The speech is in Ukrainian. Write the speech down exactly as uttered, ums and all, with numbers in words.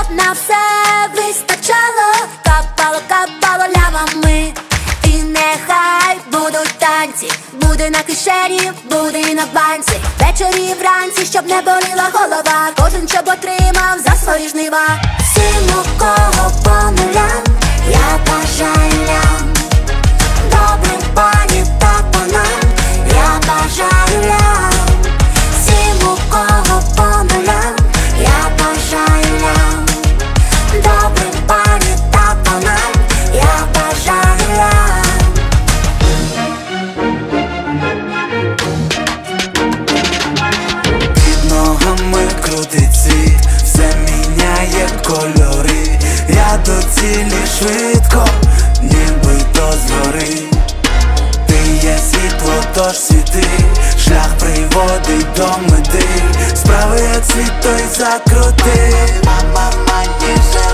щоб на все вистачало, капало, капало лямами. І нехай будуть танці, буде на кишені, буде і на банці. Ввечері вранці, щоб не боліла голова, кожен щоб отримав за свої жнива. Всім, у кого по нулям, я бажаю лям. Добрим пані та панам, я бажаю лям. Всім, у кого по нулям, я бажаю лям. Добрим пані та панам, я бажаю лям. Під ногами крутить світ, все міняє кольори. Я до цілі швидко, ніби до згори. Ти є світло, тож світи, шлях приводить до мети. Справи як світ той закрути. Мама, мані,